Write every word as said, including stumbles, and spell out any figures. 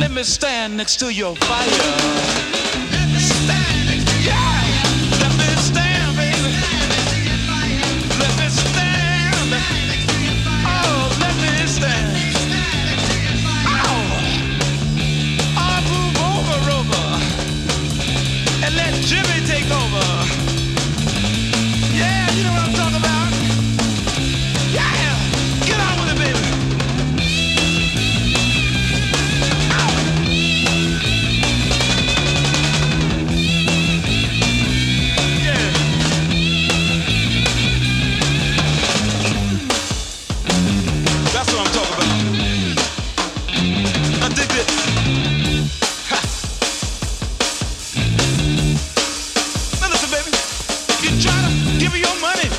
let me stand next to your fire. Let me stand next to your fire. Let me stand, baby. Let me stand. Oh, let me stand. Oh, I'll move over, over, and let Jimmy take over. Yeah, you know what I'm talking about. Yeah, get on with it, baby. That's what I'm talking about. I dig this. Ha. Now listen, baby. You try to give me your money.